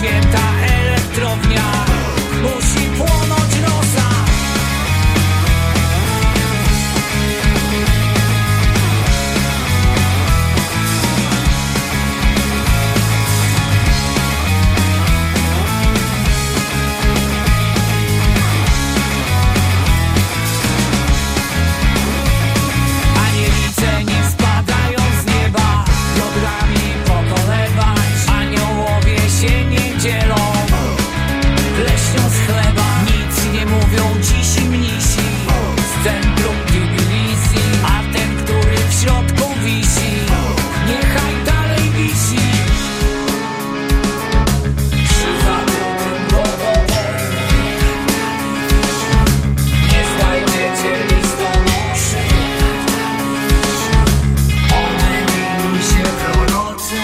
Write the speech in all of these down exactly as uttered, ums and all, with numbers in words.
święta elektrownia musi płonąć rosa. Anielice nie spadają z nieba, jądrami pokolewać. Aniołowie się nie dzielą pleśnią z chleba. Nic nie mówią cisi mnisi z centrum Tbilisi, a ten, który w środku wisi, niechaj dalej wisi. Przy zatrutym wodowodzie nie znajdziecie listonoszy. Omylili się prorocy.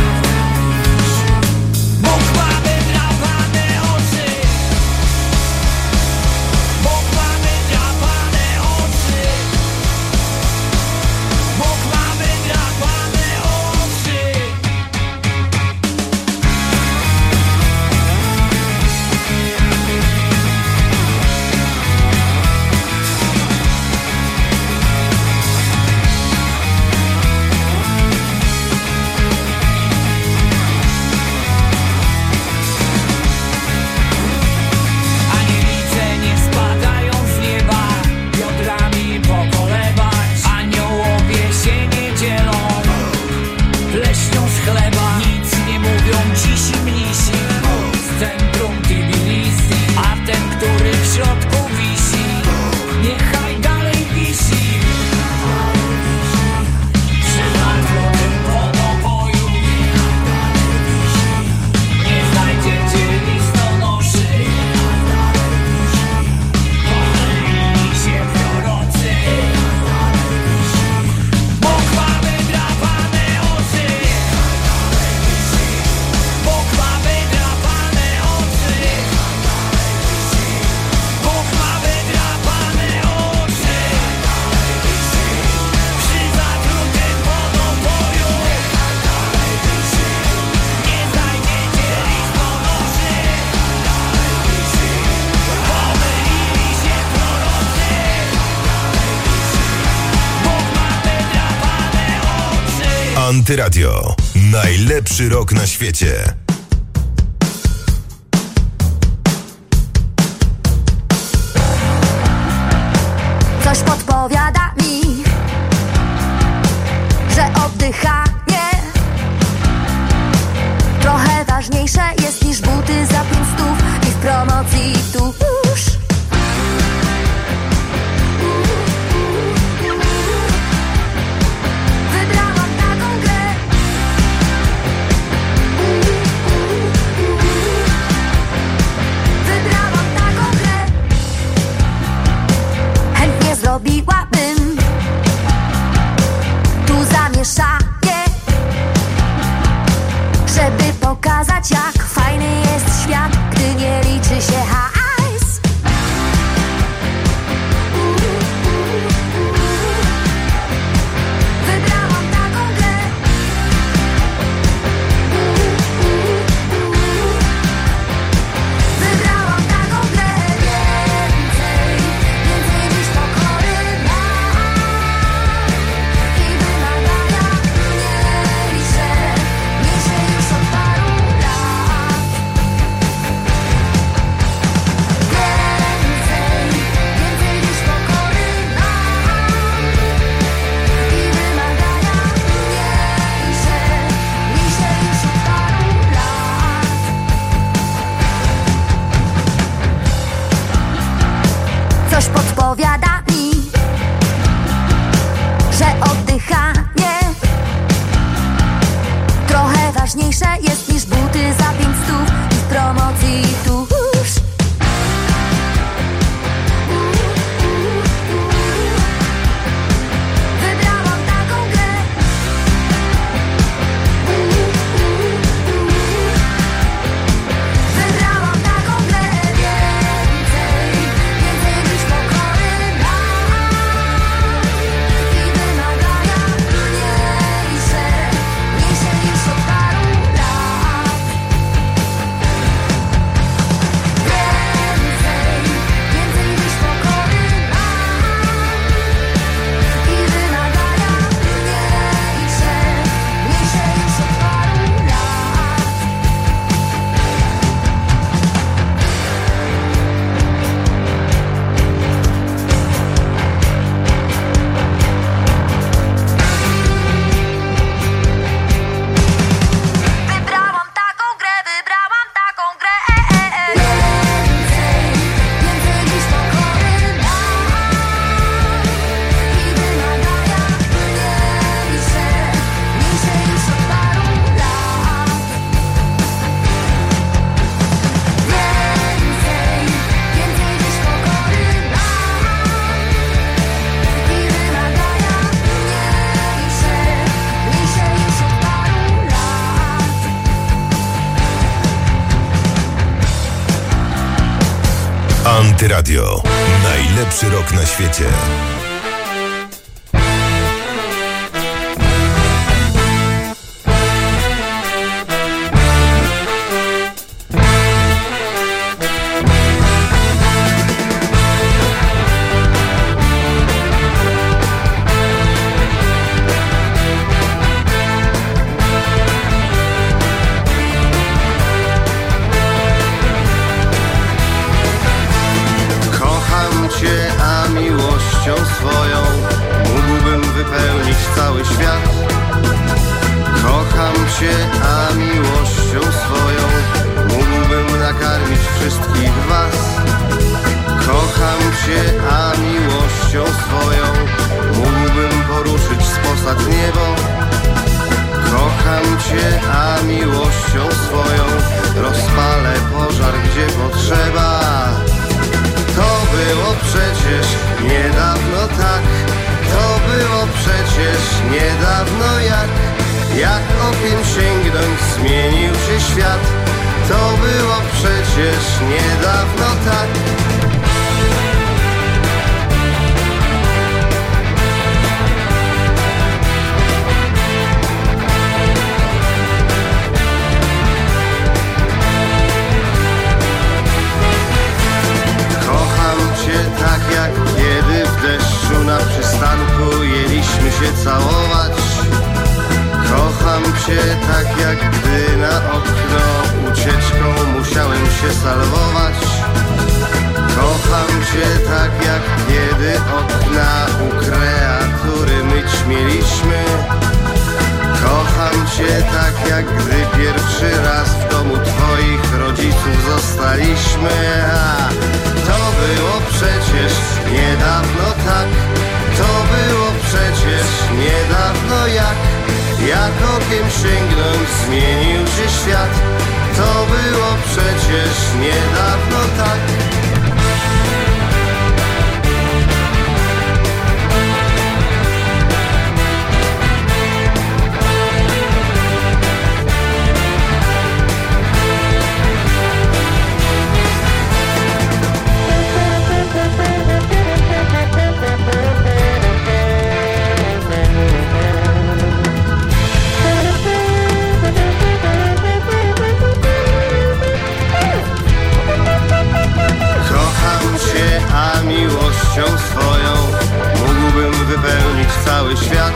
Bóg ma wydrapane oczy. Bóg ma wydrapane oczy. Bóg ma wydrapane oczy. Anielice nie spadają z nieba, jądrami pokolewać. Aniołowie się nie dzielą pleśnią z chleba. Nic nie mówią cisi mnisi z centrum Tbilisi, a ten, który w środku wisi, niechaj dalej wisi. Przy zatrutym wodopoju nie znajdziecie listonoszy. Pomylili się prorocy. Bóg ma wydrapane oczy. Bóg ma wydrapane oczy. Bóg ma wydrapane oczy. Przy zatrutym wodopoju nie znajdziecie listonoszy. Pomylili się prorocy. Bóg ma wydrapane oczy. Antyradio. Najlepszy rok na świecie. Coś podpowiada mi, że oddychanie trochę ważniejsze jest niż buty za pięć stów i w promocji tuż. Wybrałam taką grę. Wybrałam taką grę. Chętnie zrobiłabym tu zamieszanie, żeby pokazać, jak fajny jest świat, gdy nie liczy się hajs. Wybrałam taką grę. Wybrałam taką grę. Więcej, więcej niż pokory nam i wymagania mniejsze, mniejsze już od paru lat. Więcej, więcej niż pokory nam i wymagania mniejsze, mniejsze już od paru lat. Coś podpowiada mi, że oddychanie trochę ważniejsze jest niż buty za pięć stów i w promocji tuż. Wybrałam taką grę. Wybrałam taką grę. Więcej, więcej niż pokory nam i wymagania mniejsze, mniejsze niż od paru lat. Radio. Najlepszy rok na świecie. Swoją mógłbym wypełnić cały świat. Kocham Cię, a miłością swoją mógłbym nakarmić wszystkich Was. Kocham Cię, a miłością swoją mógłbym poruszyć z posad niebo. Kocham Cię, a miłością swoją rozpalę pożar, gdzie potrzeba. To było przecież niedawno tak, to było przecież niedawno jak, jak okiem sięgnąć zmienił się świat. To było przecież niedawno tak. Tak jak kiedy w deszczu na przystanku jęliśmy się całować. Kocham Cię tak jak gdy na okno ucieczką musiałem się salwować. Kocham Cię tak jak kiedy okna u kreatury myć mieliśmy. Kocham Cię tak jak gdy pierwszy raz w domu Twoich rodziców zostaliśmy. A to było przecież niedawno tak, to było przecież niedawno jak, jak okiem sięgnąć zmienił się świat. To było przecież niedawno tak. Miłością swoją mógłbym wypełnić cały świat.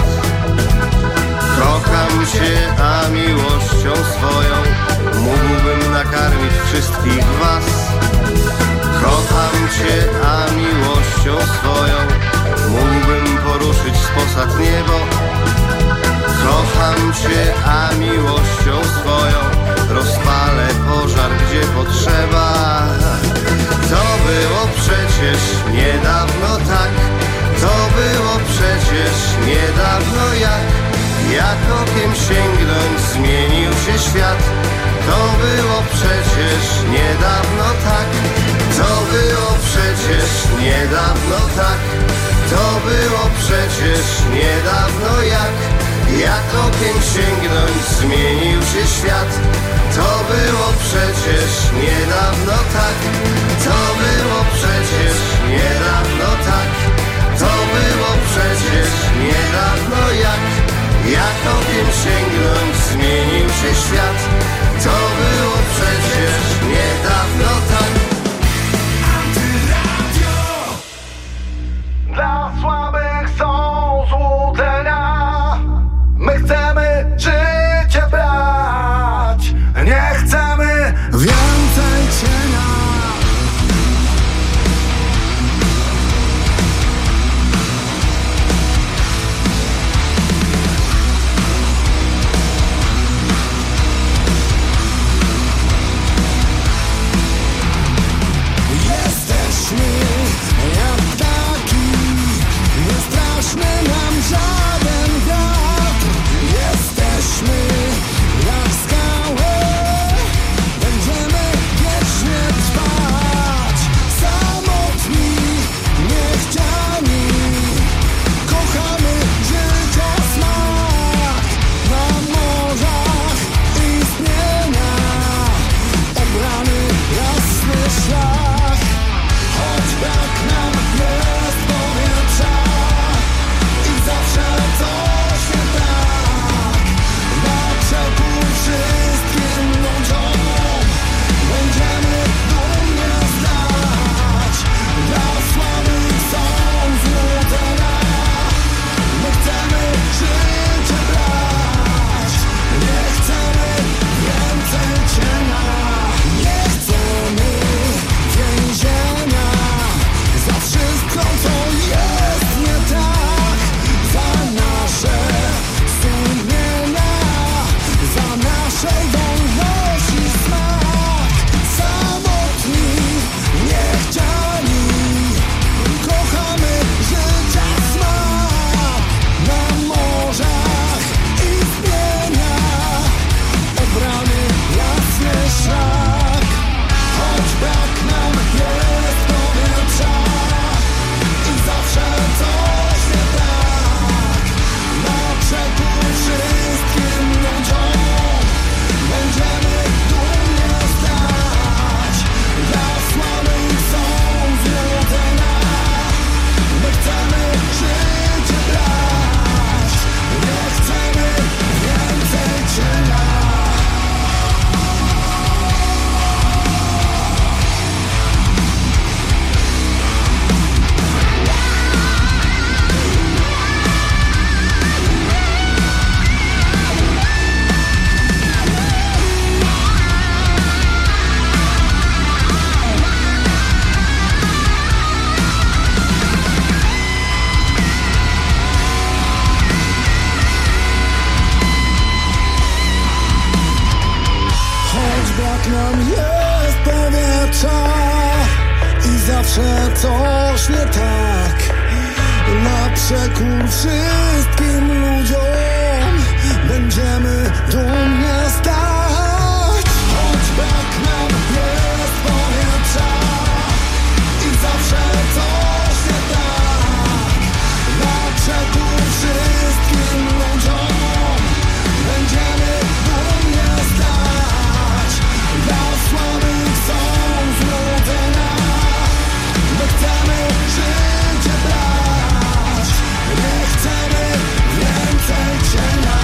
Kocham Cię, a miłością swoją mógłbym nakarmić wszystkich Was. Kocham Cię, a miłością swoją mógłbym poruszyć z posad niebo. Kocham Cię, a miłością swoją rozpalę pożar, gdzie potrzeba. To było przecież niedawno tak, to było przecież niedawno jak, jak okiem sięgnąć zmienił się świat. To było przecież niedawno tak, to było przecież niedawno tak, to było przecież niedawno jak, jak okiem sięgnąć zmienił się świat. To było przecież niedawno tak, to było przecież niedawno tak, to było przecież niedawno jak, jak okiem sięgnąć zmienił się świat. To było przecież niedawno tak. Antyradio. Dla słabych są złudzenia. My chcemy życie brać, nie chcemy więcej cienia. jak nam jest powietrza i zawsze coś nie tak. Na przekór wszystkim ludziom będziemy dumnie stać. Choćby jak nam jest powietrza i zawsze coś nie tak. Na przekór wszystkim ludziom będziemy dumnie stać. Dla słabych są złudzenia, my chcemy życie brać. Nie chcemy więcej cienia.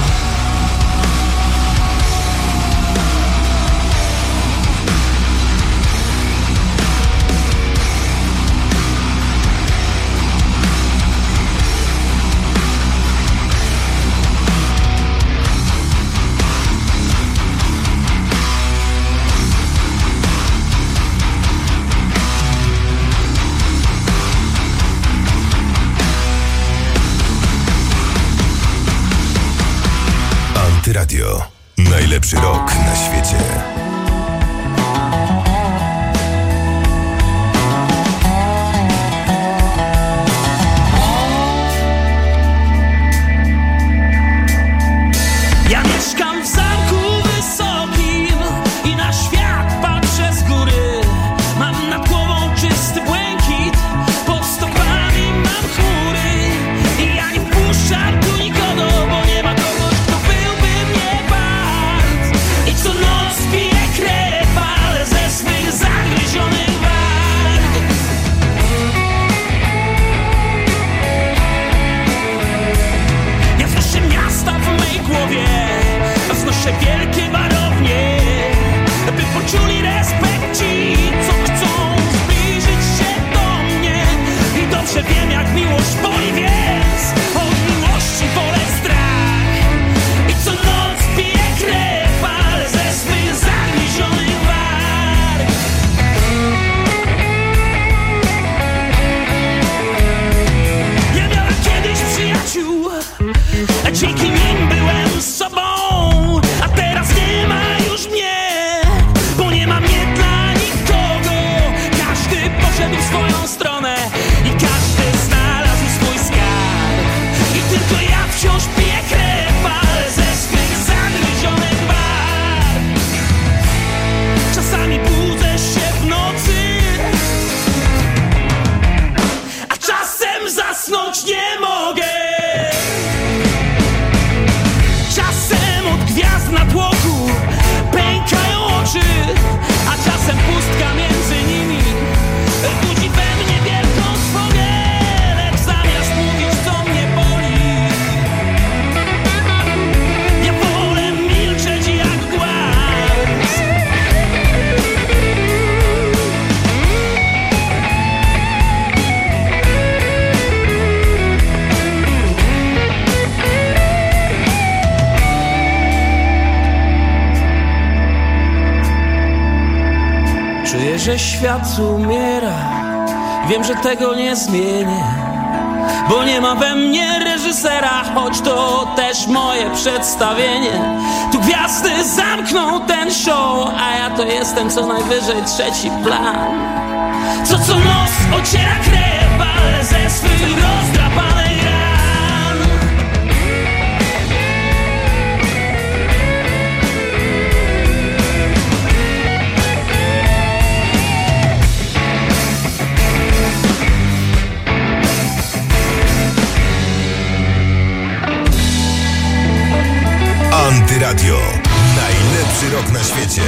Radio. Najlepszy rok na świecie. Ja mieszkam w zamku wysokim i na świat patrzę z góry. Mam nad głową czysty błękit, pod stopami mam chmury. I ja nie wpuszczam tu nikogo, bo nie ma kogoś, kto byłby mnie wart. I co noc piję krew, ale ze swych zagryzionych warg. Ja wznoszę miasta w mej głowie, wznoszę wielkie warownie, by poczuli respekt ci, co chcą zbliżyć się do mnie. I dobrze wiem, jak miłość boli, więc od miłości wolę strach. I co noc piję krew, ale ze swych zagryzionych warg. Ja miałem kiedyś przyjaciół, a dzięki nim byłem sobą. A teraz nie ma już mnie, bo nie ma mnie dla nikogo. Każdy poszedł w swoją stronę i każdy znalazł swój skarb. I tylko ja wciąż piję krew, ale ze swych zagryzionych barw. Czasami budzę się w nocy, a czasem zasnąć nie mogę. Czasem od gwiazd na tłoku pękają oczy, a czasem pustka między nimi budzi we mnie wielką trwogę. Lecz zamiast mówić, co mnie boli, ja wolę milczeć jak głaz. Czuję, że świat umiera, wiem, że tego nie zmienię, bo nie ma we mnie reżysera, choć to też moje przedstawienie. Tu gwiazdy zamkną ten show, a ja to jestem co najwyżej trzeci plan. Co co noc ociera krew, ale ze swych rozdrapanych ran. Antyradio. Najlepszy rok na świecie.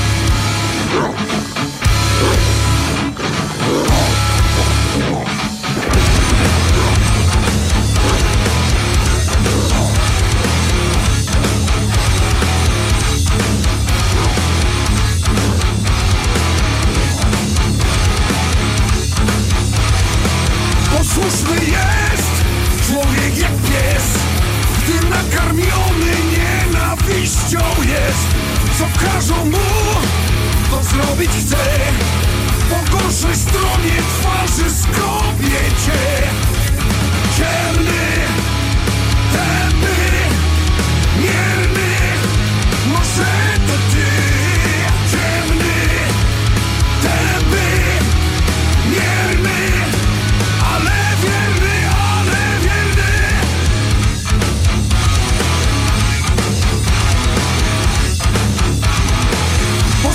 Posłuszny jest człowiek jak pies, gdy nakarmiony nienawiścią jest. Co każą mu, to zrobić chce. Po gorszej stronie twarzy skrobię cię. Ciemny, tępy, mierny, może to ty.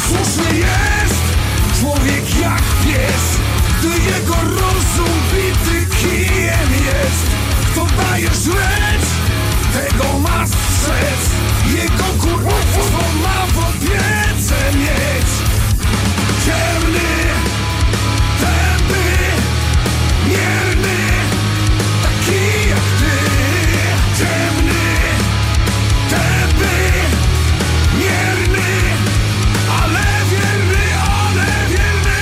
Słuszny jest człowiek jak pies, gdy jego rozum bity kijem jest. Kto daje żreć, tego ma strzec. Jego kurwostwo ma w opiece mieć. Ciemny, tępy, mierny, taki jak ty. Ciemny, tępy, mierny, ale wierny, ale wierny.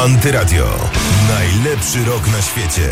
Antyradio. Najlepszy rok na świecie.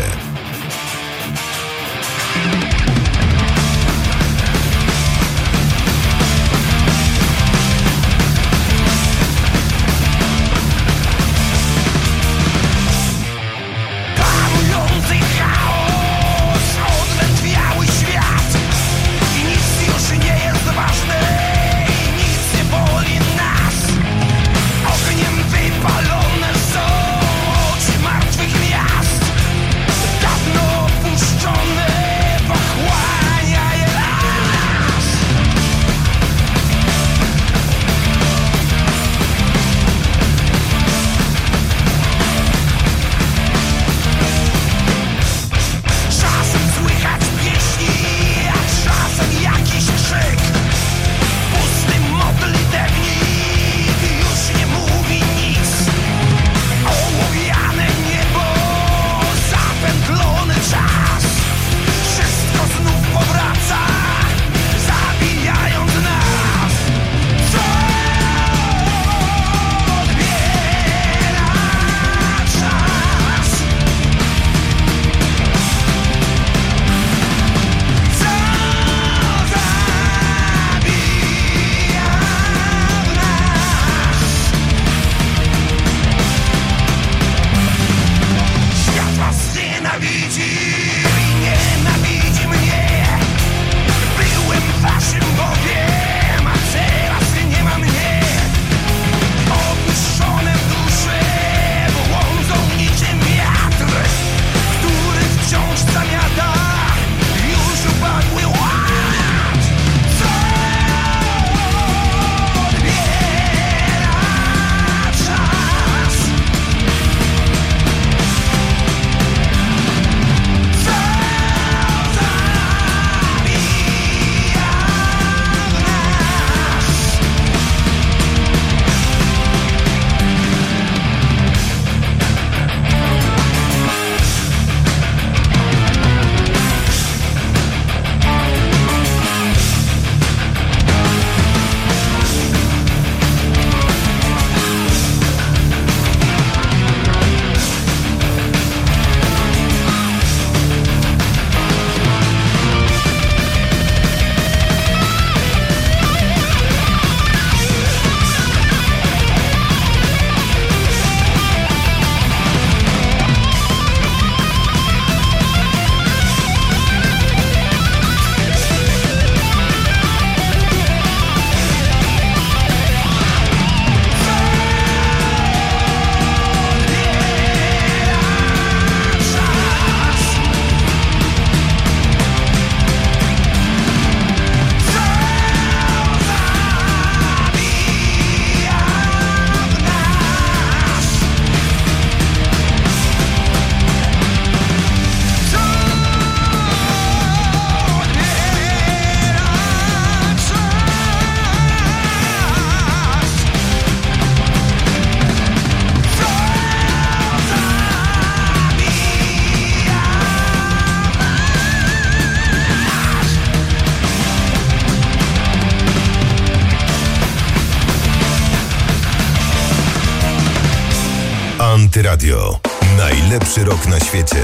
Antyradio. Najlepszy rok na świecie.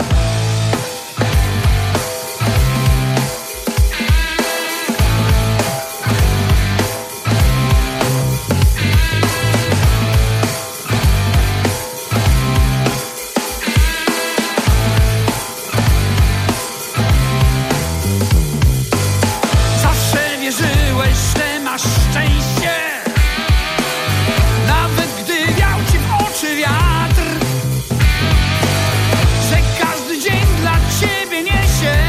Zawsze wierzyłeś, że masz szczęście, nawet gdy wiał ci w oczy wiatr, że każdy dzień dla ciebie niesie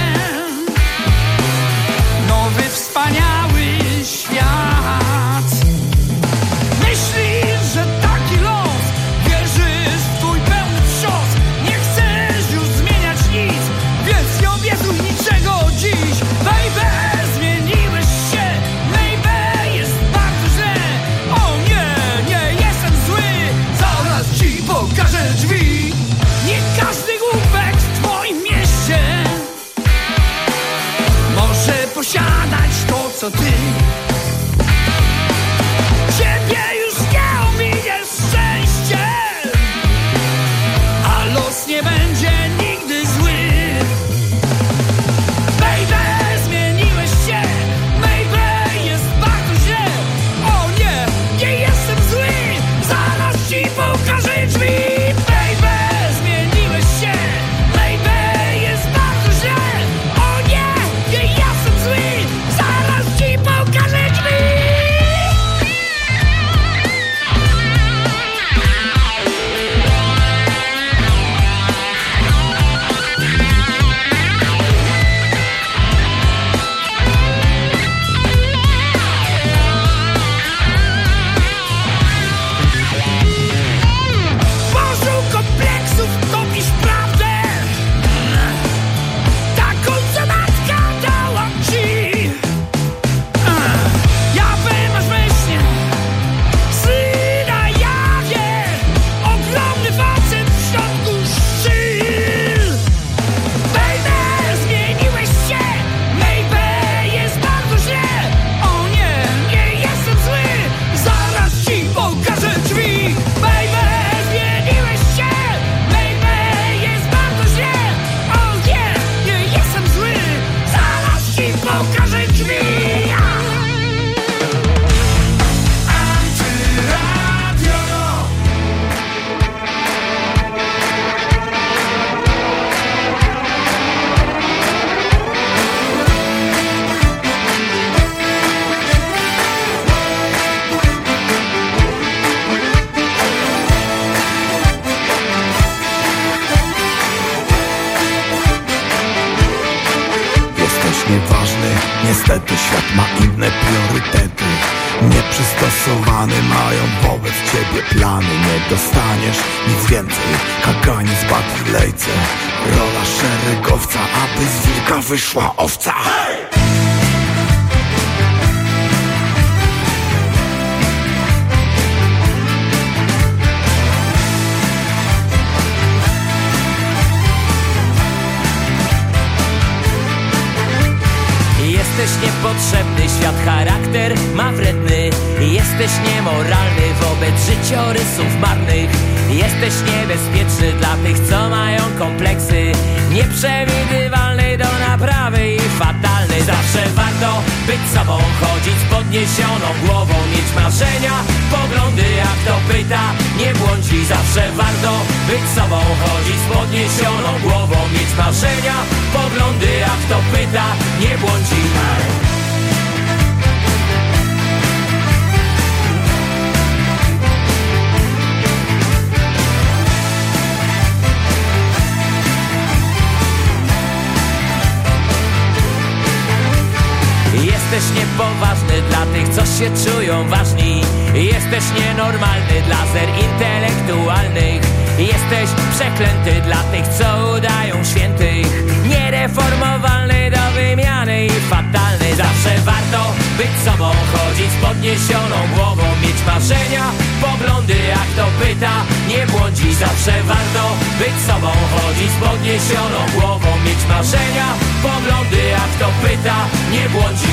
nowy, wspaniały świat. Myślisz, że taki los, wierzysz w twój pełny wstrząs, nie chcesz już zmieniać nic, więc nie obiecuj niczego dziś. Baby, zmieniłeś się, baby, jest bardzo źle. O nie, nie jestem zły, zaraz ci pokażę drzwi. Nie każdy głupek w twoim mieście może posiadać to, co ty. Ciebie już nie ominie szczęście, nieważny. Niestety świat ma inne priorytety. Nieprzystosowany mają wobec ciebie plany. Nie dostaniesz nic więcej, kaganiec, bat i lejce. Rola szeregowca, aby z wilka wyszła owca. Jesteś niepotrzebny, świat charakter ma wredny. Jesteś niemoralny wobec życiorysów marnych. Jesteś niebezpieczny dla tych, co mają kompleksy. Nieprzewidywalny do naprawy i fatalny. Zawsze warto być sobą, chodzić z podniesioną głową, mieć marzenia, poglądy, jak kto pyta, nie błądzi. Zawsze warto być sobą, chodzić z podniesioną głową, mieć marzenia, poglądy, jak kto pyta, nie błądzi. Jesteś niepoważny dla tych, co się czują ważni. Jesteś nienormalny dla zer intelektualnych. Jesteś przeklęty dla tych, co udają świętych. Niereformowalny do wymiany i fatalny. Zawsze warto być sobą, chodzić z podniesioną głową, mieć marzenia, poglądy, jak kto pyta, nie błądzi. Zawsze warto być sobą, chodzić z podniesioną głową, mieć marzenia, poglądy, jak kto pyta, nie błądzi.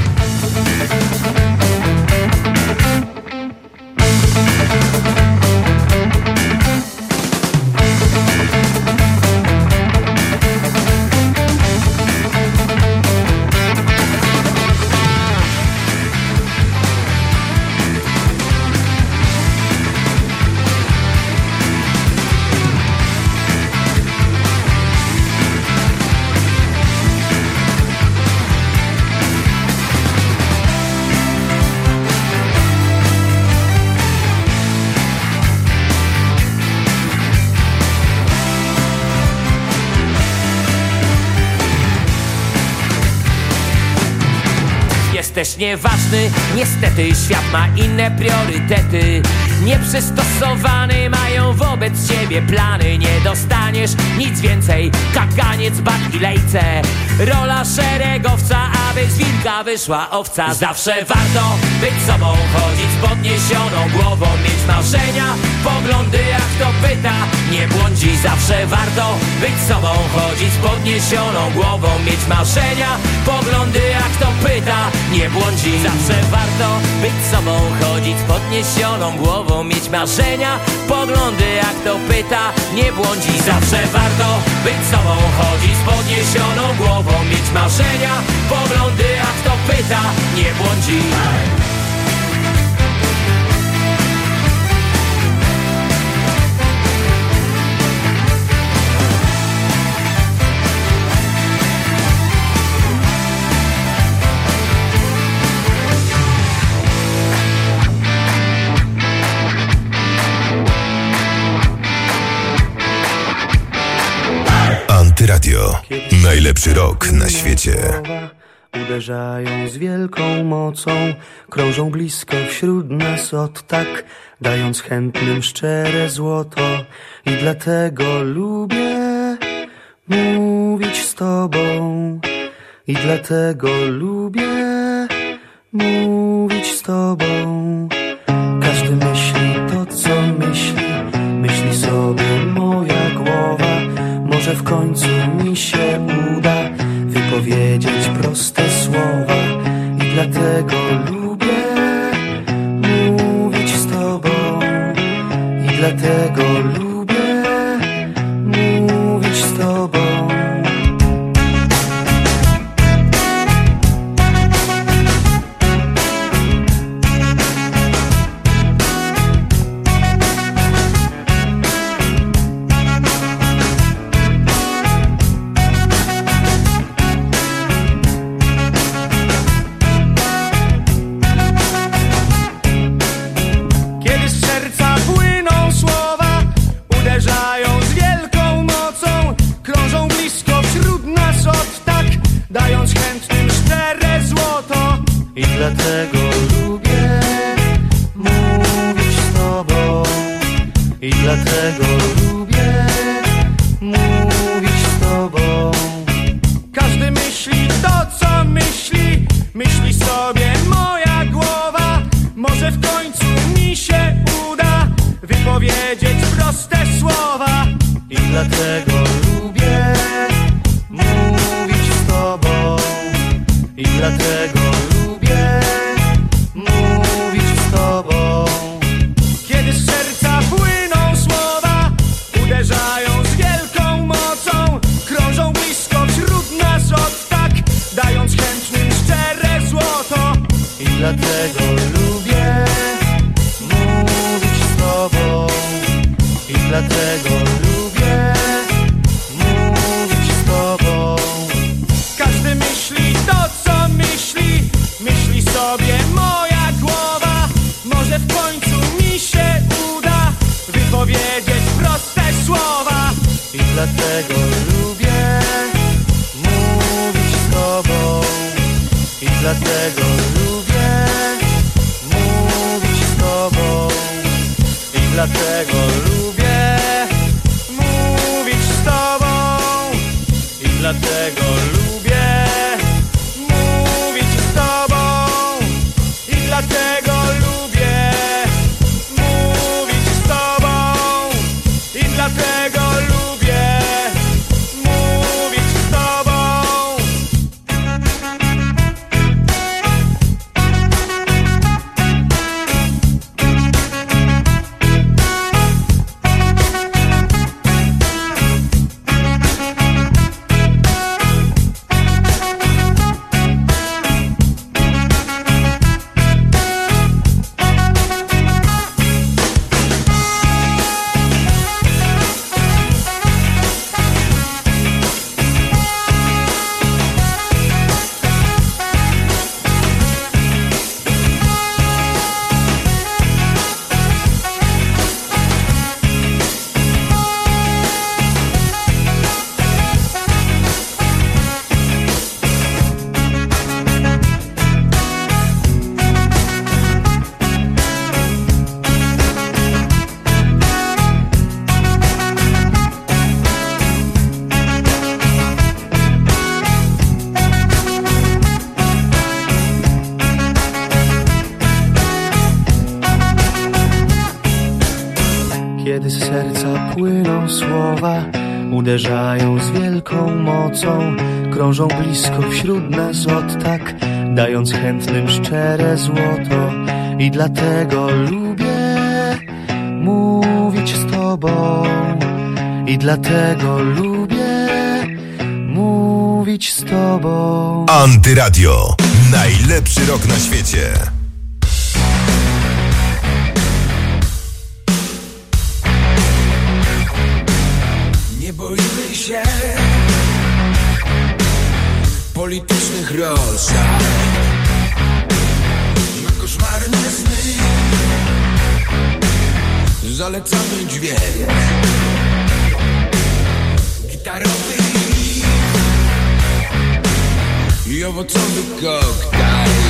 Jesteś nieważny, niestety świat ma inne priorytety. Nieprzystosowany mają wobec ciebie plany. Nie dostaniesz nic więcej, kaganiec, bat i lejce. Rola szeregowca, aby z wilka wyszła owca. Zawsze warto być sobą, chodzić z podniesioną głową, mieć marzenia, poglądy, jak kto pyta, nie błądzi. Zawsze warto być sobą, chodzić z podniesioną głową, mieć marzenia, poglądy, jak kto pyta, nie błądzi. Zawsze warto być sobą, chodzić z podniesioną głową, mieć marzenia, poglądy, jak kto pyta, nie błądzi. Zawsze warto być sobą, chodzić z podniesioną głową, mieć marzenia, poglądy, jak kto pyta, nie błądzi. Radio. Najlepszy rok na świecie. Uderzają z wielką mocą, krążą blisko wśród nas od tak, dając chętnym szczere złoto. I dlatego lubię mówić z tobą. I dlatego lubię mówić z tobą. Każdy myśli to, co myśli, myśli sobie moja głowa. Może w końcu mi się uda wypowiedzieć proste słowa. I dlatego lubię mówić z tobą. I dlatego lubię mówić z tobą. dlatego lubię mówić z tobą. I dlatego lubię mówić z tobą. Każdy myśli to, co myśli, myśli sobie moja głowa. Może w końcu mi się uda wypowiedzieć proste słowa. I dlatego lubię mówić z tobą. I dlatego lubię mówić z tobą. Kiedy z serca płyną słowa, uderzają z wielką mocą, krążą blisko wśród nas od tak, dając chętnym szczere złoto. I dlatego lubię mówić z tobą. I dlatego lubię mówić z tobą. Każdy myśli to, co myśli, myśli sobie moja głowa. Może w końcu mi się uda wypowiedzieć proste słowa. I dlatego lubię mówić z tobą. I dlatego lubię mówić z tobą. I dlatego lubię mówić z tobą. I dlatego lubię mówić z tobą. I dlatego lubię mówić z tobą. I dlatego lubię mówić z tobą. Kiedy z serca płyną słowa, uderzają z wielką mocą, krążą blisko wśród nas od tak, dając chętnym szczere złoto. I dlatego lubię mówić z tobą. I dlatego lubię mówić z tobą. Antyradio. Najlepszy rok na świecie. Nie boimy się politycznych roszad na koszmarne sny. Zalecamy dźwięk gitarowy i owocowy koktajl.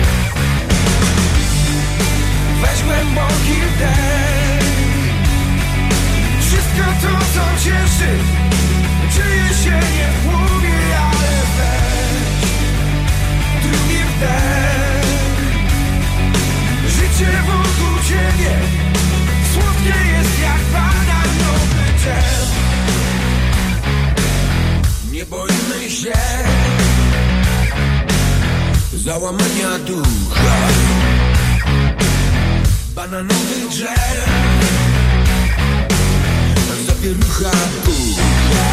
Weź głęboki wdech. Wszystko to, co cieszy, dzieje się nie w głowie, ale weź drugi wdech. Życie wokół ciebie słodkie jest jak bananowy dżem. Nie boimy się załamania ducha. Bananowy dżem, zawierucha bucha.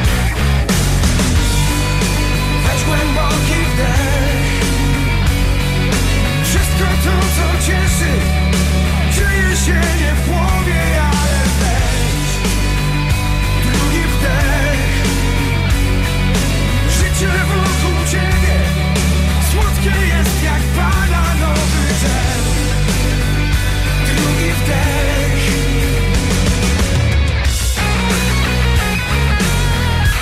Weź głęboki wdech. Wszystko to, co cieszy, dzieje się nie w głowie, ale weź drugi wdech. Życie wokół ciebie słodkie jest jak bananowy dżem. Drugi wdech.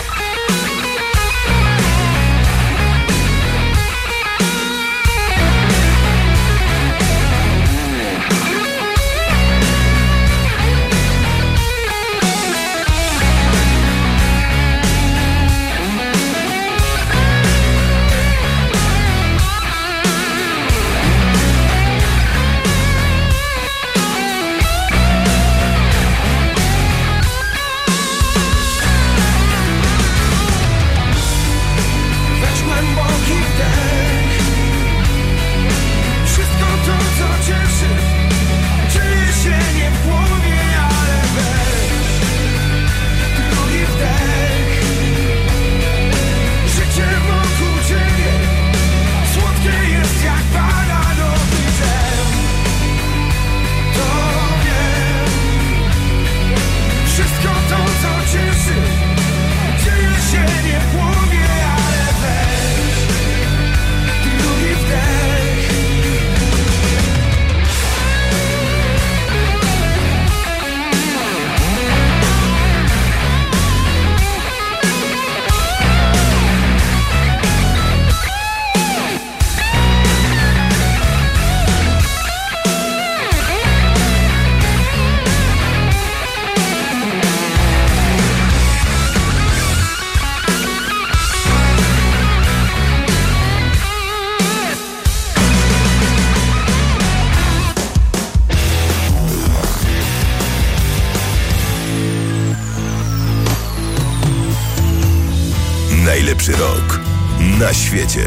Najlepszy rok na świecie.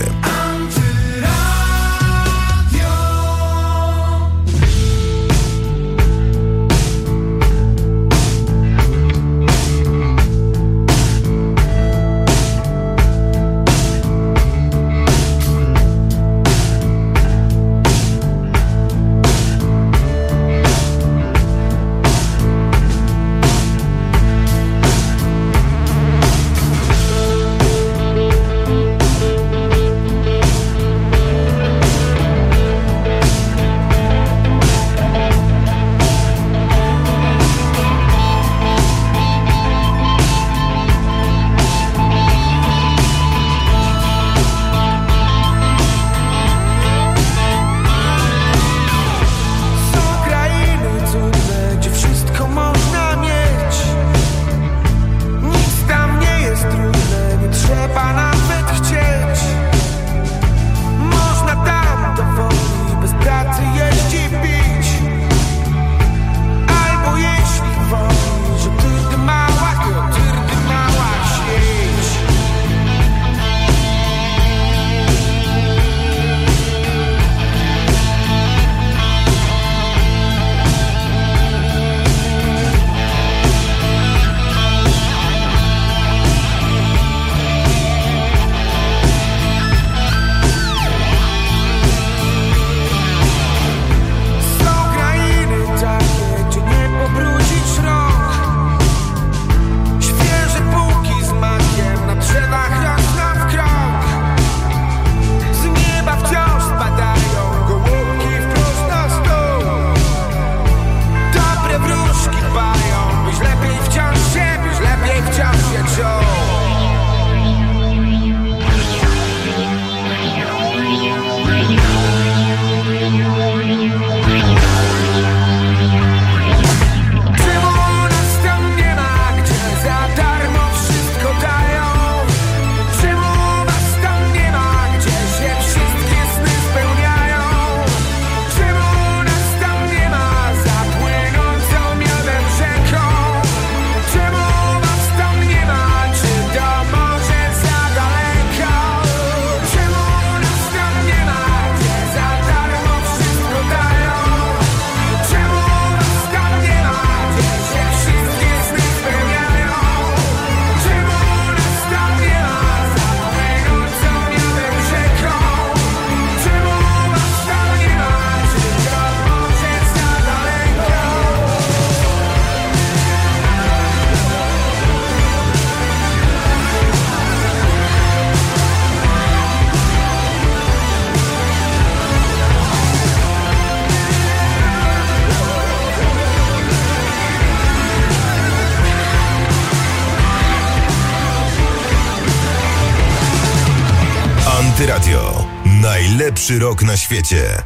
Radio. Najlepszy rok na świecie.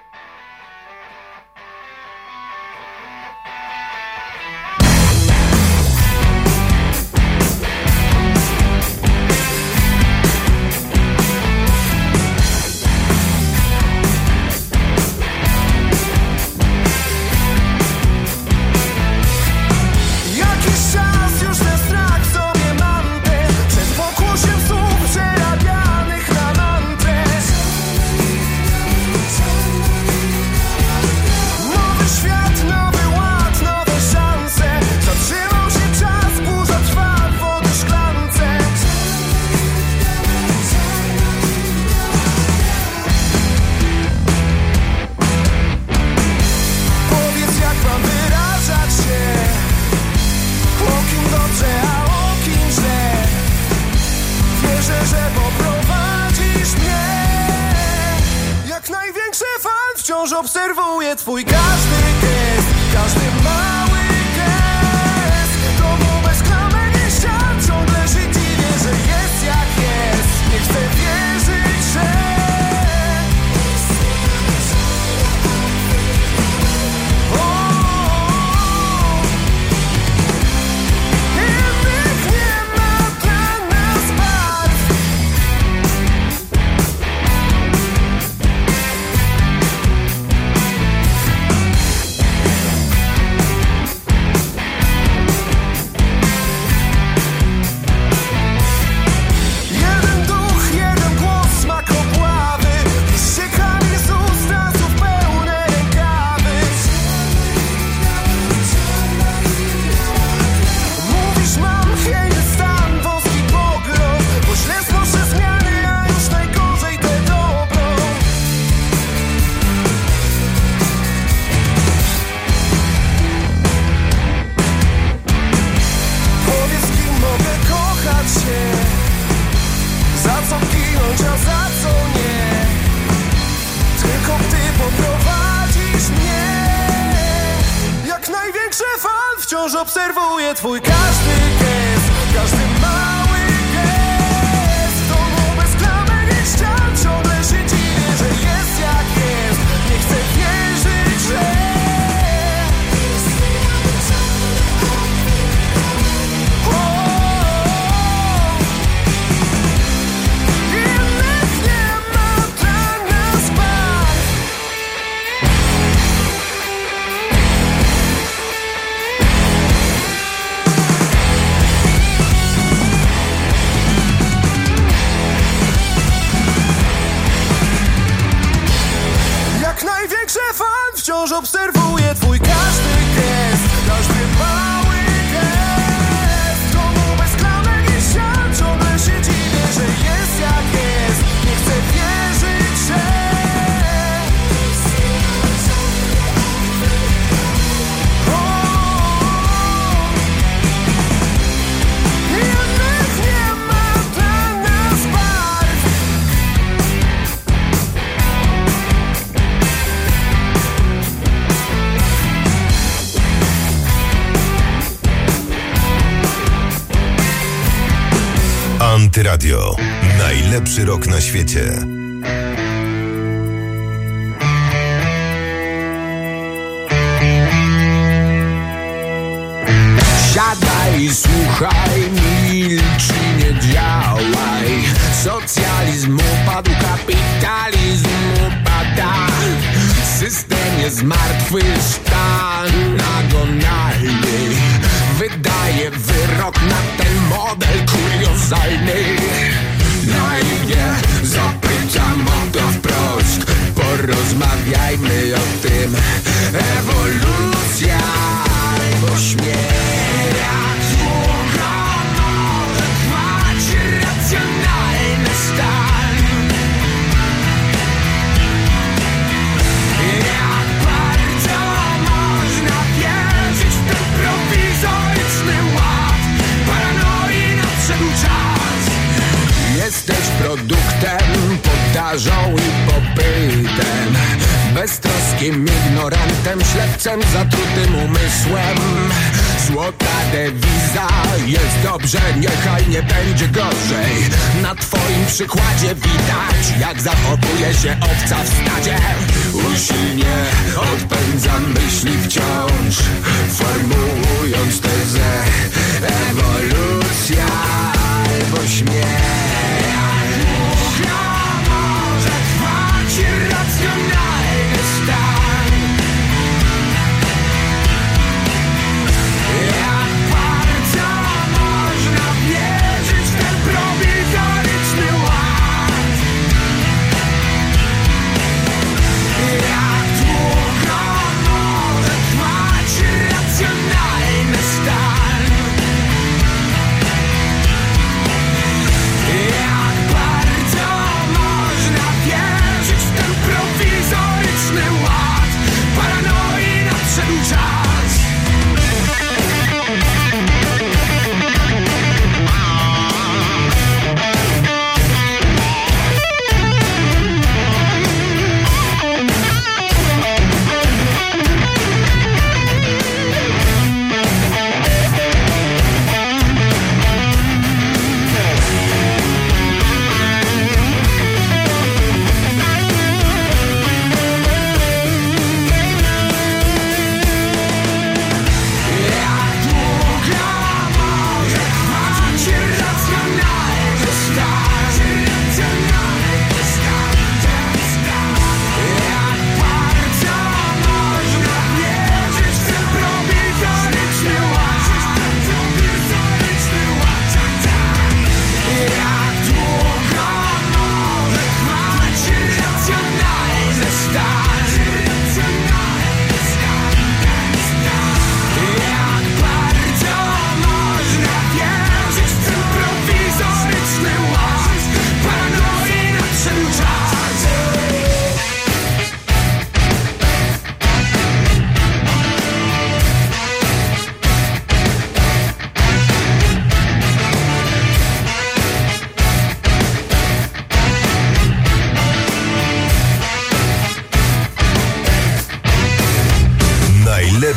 Obserwuję twój każdy gest, każdy mały gest. Tobą bez klamek i ścian ciągle się dziwię, że jest jak jest. Nie chcę wierzyć, że o, innych nie ma dla nas barw. wciąż obserwuję twój każdy gest, każdy mały gest. W domu bez klamek i ścian ciągle się dziwię, że jest jak jest. Nie chcę wierzyć, że największy fan wciąż obserwuje twój każdy gest, każdy mały gest. W domu bez klamek i ścian ciągle się dziwię, że jest jak jest. Nie chcę wierzyć, że Antyradio. Najlepszy rok na świecie. Siadaj i słuchaj, milcz i nie działaj. Socjalizm upadł, kapitalizm upada. System jest martwy, stan nagonalny. Wydaje wyrok na ten model kuriozalny. Naiwnie zapytam o to wprost. Porozmawiajmy o tym. Ewolucja albo śmierć. Długo może trwać racjonalny stan. Jak bardzo można wierzyć w ten prowizoryczny ład. Paranoi nadszedł czas. Jesteś produktem, podażą i popytem. Beztroskim ignorantem, ślepcem, zatrutym umysłem. Złota dewiza, jest dobrze, niechaj nie będzie gorzej. Na twoim przykładzie widać, jak zachowuje się owca w stadzie. Usilnie odpędzam myśli wciąż, formułując tezę. Ewolucja albo śmierć. Długo może trwać irracjonalny stan. Jak bardzo można wierzyć w ten prowizoryczny ład. Jak długo może trwać irracjonalny stan.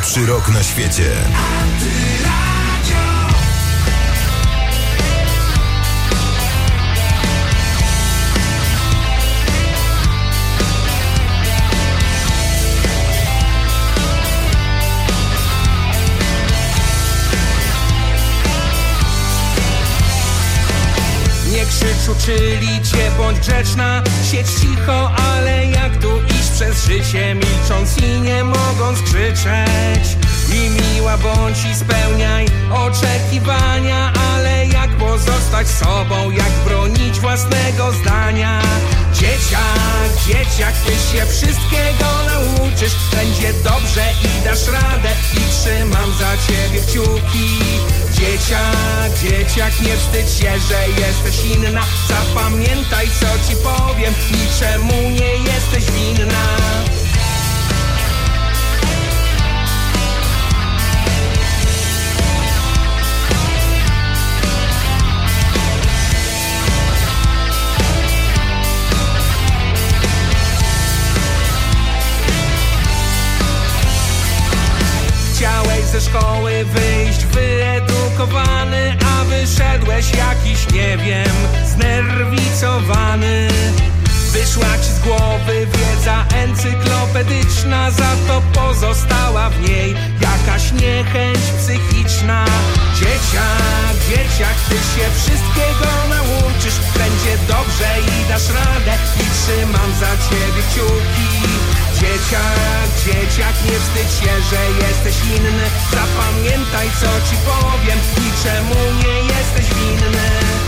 Najlepszy rok na świecie. Nie krzycz, uczyli cię, bądź grzeczna, siedź cicho, ale jak tu iść przez życie, milcząc i nie mogąc krzyczeć. I miła bądź i spełniaj oczekiwania, ale jak pozostać sobą, jak bronić własnego zdania. Dzieciak, dzieciak, ty się wszystkiego nauczysz, będzie dobrze i dasz radę i trzymam za ciebie kciuki. Dzieciak, dzieciak, nie wstydź się, że jesteś inna, zapamiętaj co ci powiem i czemu nie jesteś winna. Chciałeś ze szkoły wyjść wyedukowany, a wyszedłeś jakiś, nie wiem, znerwicowany. Wyszła ci z głowy wiedza encyklopedyczna, za to pozostała w niej jakaś niechęć psychiczna. Dzieciak, dzieciak, ty się wszystkiego nauczysz, będzie dobrze i dasz radę i trzymam za ciebie kciuki. Dzieciak, dzieciak, nie wstydź się, że jesteś inny, zapamiętaj co ci powiem i czemu nie jesteś winny.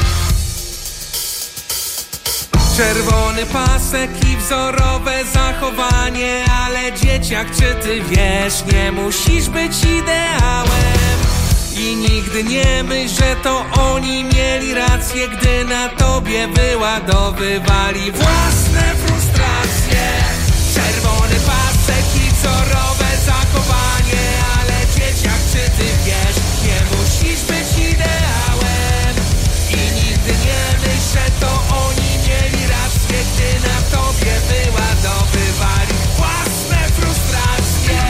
Czerwony pasek i wzorowe zachowanie, ale dzieciak, czy ty wiesz, nie musisz być ideałem. I nigdy nie myśl, że to oni mieli rację, gdy na tobie wyładowywali własne frustracje. Czerwony pasek i wzorowe zachowanie, ale dzieciak, czy ty wiesz, nie musisz być ideałem. I nigdy nie myśl, że to oni mieli rację, gdy na tobie wyładowywali własne frustracje.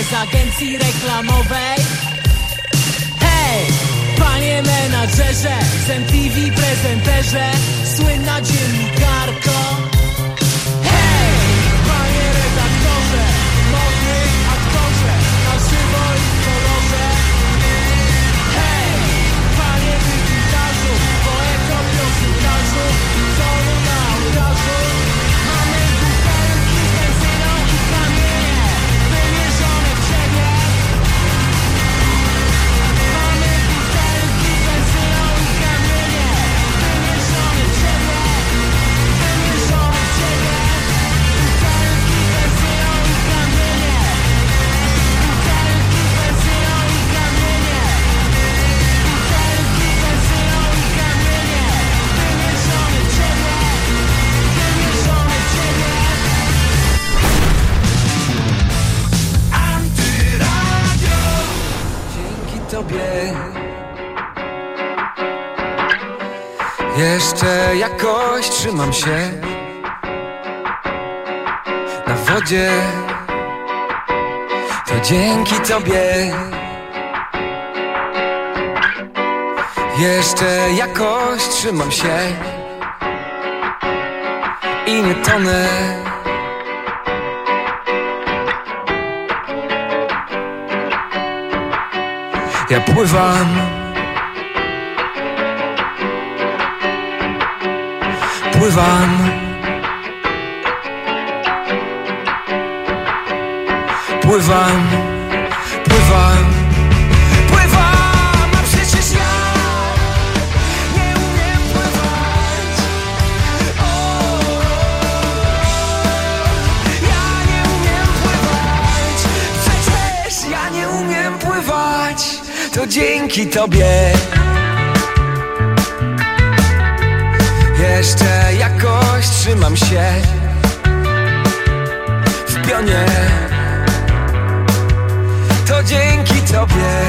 z agencji reklamowej. Hej, panie menadżerze, z M T V prezenterze, słynna dziennikarko. Hej, panie redaktorze, modny aktorze, na żywo i w kolorze. Hej, panie wygitarzu, poeto, piosenkarzu, solu na ołtarzu. Mamy butelki z benzyną i kamienie wymierzone w ciebie. Mamy butelki z benzyną i kamienie wymierzone w ciebie. Wymierzone w ciebie. Butelki z benzyną i kamienie. Butelki z benzyną i kamienie. Butelki z benzyną i kamienie wymierzone w ciebie. Wymierzone w ciebie. Antyradio. Dzięki tobie jeszcze jakoś trzymam się na wodzie. To dzięki tobie jeszcze jakoś trzymam się i nie tonę. Ja pływam, pływam, pływam, pływam, pływam, a przecież ja nie umiem pływać. O, ja nie umiem pływać, przecież ja nie umiem pływać. To dzięki tobie jeszcze jakoś trzymam się w pionie. To dzięki tobie